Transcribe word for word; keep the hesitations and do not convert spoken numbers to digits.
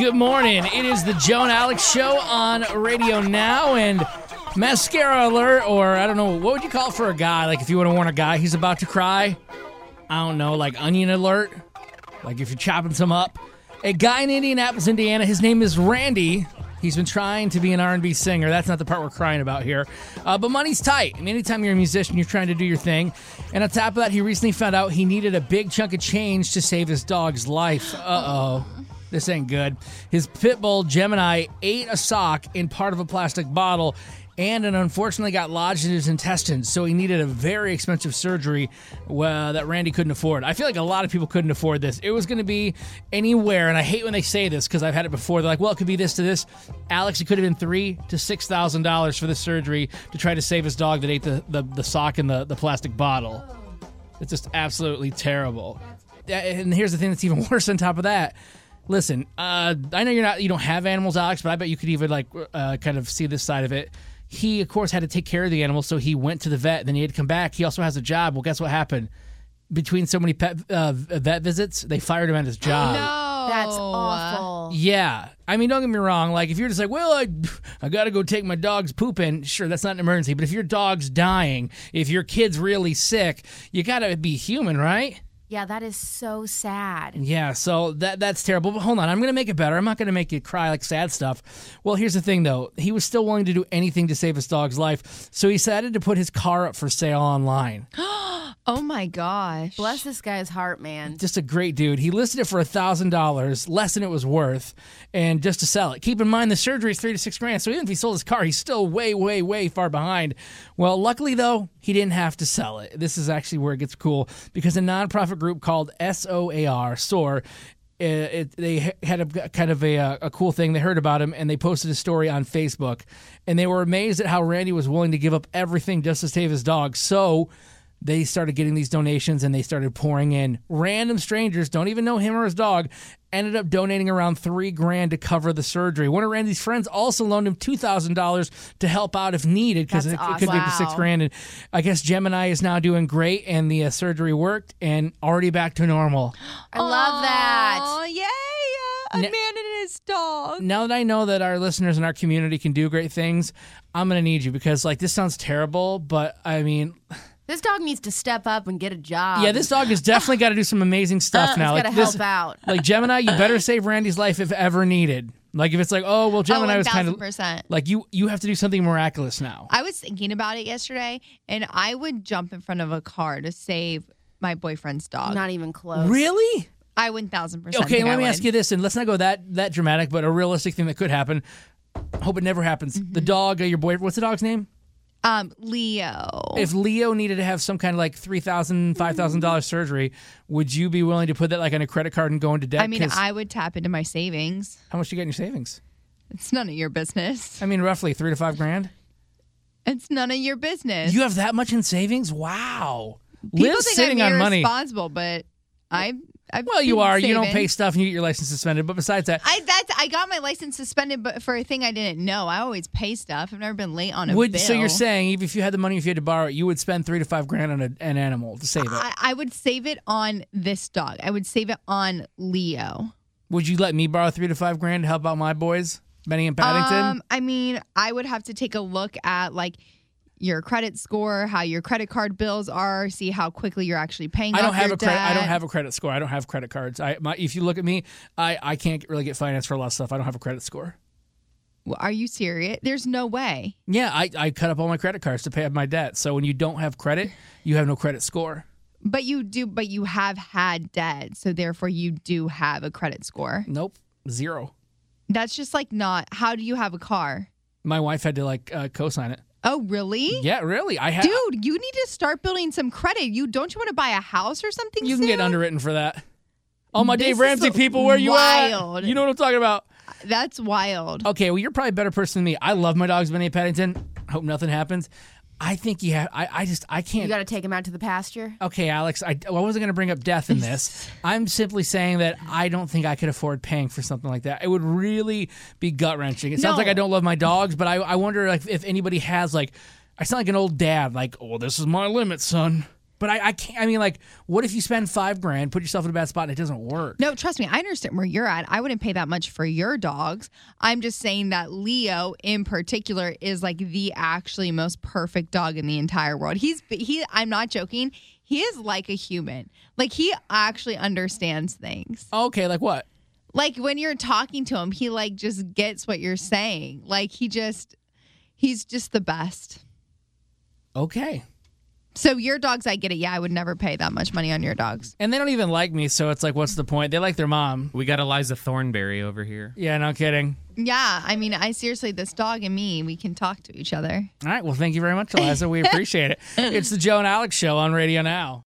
Good morning. It is the Joe and Alex Show on Radio Now, and mascara alert, or I don't know, what would you call it for a guy? Like if you want to warn a guy he's about to cry? I don't know, like onion alert? Like if you're chopping some up? A guy in Indianapolis, Indiana, his name is Randy. He's been trying to be an R and B singer. That's not the part we're crying about here. Uh, but money's tight. I mean, anytime you're a musician, you're trying to do your thing. And on top of that, he recently found out he needed a big chunk of change to save his dog's life. Uh-oh. This ain't good. His pit bull, Gemini, ate a sock in part of a plastic bottle, and it unfortunately got lodged in his intestines, so he needed a very expensive surgery uh, that Randy couldn't afford. I feel like a lot of people couldn't afford this. It was going to be anywhere, and I hate when they say this because I've had it before. They're like, well, it could be this to this. Alex, it could have been three thousand to six thousand dollars for this surgery to try to save his dog that ate the, the, the sock in the, the plastic bottle. It's just absolutely terrible. And here's the thing that's even worse on top of that. Listen, uh, I know you're not, you don't have animals, Alex, but I bet you could even like uh, kind of see this side of it. He, of course, had to take care of the animal, so he went to the vet. Then he had to come back. He also has a job. Well, guess what happened? Between so many pet uh, vet visits, they fired him at his job. No, that's awful. Yeah, I mean, don't get me wrong. Like, if you're just like, well, I, I got to go take my dog's poop in. Sure, that's not an emergency. But if your dog's dying, if your kid's really sick, you got to be human, right? Yeah, that is so sad. Yeah, so that that's terrible. But hold on, I'm going to make it better. I'm not going to make you cry like sad stuff. Well, here's the thing, though. He was still willing to do anything to save his dog's life, so he decided to put his car up for sale online. Oh, my gosh. Bless this guy's heart, man. Just a great dude. He listed it for one thousand dollars, less than it was worth, and just to sell it. Keep in mind, the surgery is three to six grand, so even if he sold his car, he's still way, way, way far behind. Well, luckily, though, he didn't have to sell it. This is actually where it gets cool, because a nonprofit group called S O A R, S O R, it, it, they had a kind of a, a cool thing. They heard about him, and they posted a story on Facebook, and they were amazed at how Randy was willing to give up everything just to save his dog. So they started getting these donations, and they started pouring in. Random strangers, don't even know him or his dog, ended up donating around three grand to cover the surgery. One of Randy's friends also loaned him two thousand dollars to help out if needed, because it, awesome. it could be up to six grand. And I guess Gemini is now doing great, and the uh, surgery worked, and already back to normal. I love that. Oh, yay. A N- man and his dog. Now that I know that our listeners in our community can do great things, I'm going to need you, because like this sounds terrible, but I mean... This dog needs to step up and get a job. Yeah, this dog has definitely got to do some amazing stuff uh, now. He's Like got to this, help out. Like Gemini, you better save Randy's life if ever needed. Like if it's like, oh well, Gemini oh, was kind of one thousand percent. like you. You have to do something miraculous now. I was thinking about it yesterday, and I would jump in front of a car to save my boyfriend's dog. Not even close. Really? I one thousand percent. Okay, think let I me would. ask you this, and let's not go that that dramatic, but a realistic thing that could happen. Hope it never happens. Mm-hmm. The dog, uh, your boy, what's the dog's name? Um, Leo. If Leo needed to have some kind of like three thousand, five thousand dollars surgery, would you be willing to put that like on a credit card and go into debt? I mean, 'Cause I would tap into my savings. how much you get in your savings? It's none of your business. I mean, roughly three to five grand. It's none of your business. You have that much in savings? Wow. People Liv's think sitting I'm on money. irresponsible, but I. I've Well, you been are. You don't saving. pay stuff and you get your license suspended. But besides that, I that's I got my license suspended, but for a thing I didn't know. I always pay stuff. I've never been late on a would bill. so you're saying even if you had the money, if you had to borrow it, you would spend three to five grand on a, an animal to save it? I, I would save it on this dog. I would save it on Leo. Would you let me borrow three to five grand to help out my boys, Benny and Paddington? Um, I mean, I would have to take a look at like your credit score, how your credit card bills are, see how quickly you're actually paying. I don't off have your a credit. I don't debt. have a credit score. I don't have credit cards. I my, if you look at me, I, I can't really get finance for a lot of stuff. I don't have a credit score. Well, are you serious? There's no way. Yeah, I, I cut up all my credit cards to pay off my debt. So when you don't have credit, you have no credit score. But you do. But you have had debt, so therefore you do have a credit score. Nope, zero. That's just like not. How do you have a car? My wife had to like uh, co-sign it. Oh, really? Yeah, really. I have. Dude, you need to start building some credit. You don't you want to buy a house or something? You can soon? get underwritten for that. All my This Dave is Ramsey people, where you wild. at? You know what I'm talking about. That's wild. Okay, well, you're probably a better person than me. I love my dogs, Benny and Paddington. Hope nothing happens. I think you have. I, I just. I can't. You got to take him out to the pasture. Okay, Alex. I, I wasn't going to bring up death in this. I'm simply saying that I don't think I could afford paying for something like that. It would really be gut wrenching. It sounds No. like I don't love my dogs, but I, I wonder like if anybody has like. I sound like an old dad. Like, oh, this is my limit, son. But I, I can't. I mean, like, what if you spend five grand, put yourself in a bad spot, and it doesn't work? No, trust me, I understand where you're at. I wouldn't pay that much for your dogs. I'm just saying that Leo in particular is like the actually most perfect dog in the entire world. He's he I'm not joking. He is like a human. Like he actually understands things. Okay, like what? Like when you're talking to him, he like just gets what you're saying. Like he just he's just the best. Okay. So your dogs, I get it. Yeah, I would never pay that much money on your dogs. And they don't even like me, so it's like, what's the point? They like their mom. We got Eliza Thornberry over here. Yeah, no kidding. Yeah, I mean, I seriously, this dog and me, we can talk to each other. All right, well, thank you very much, Eliza. We appreciate it. It's the Joe and Alex Show on Radio Now.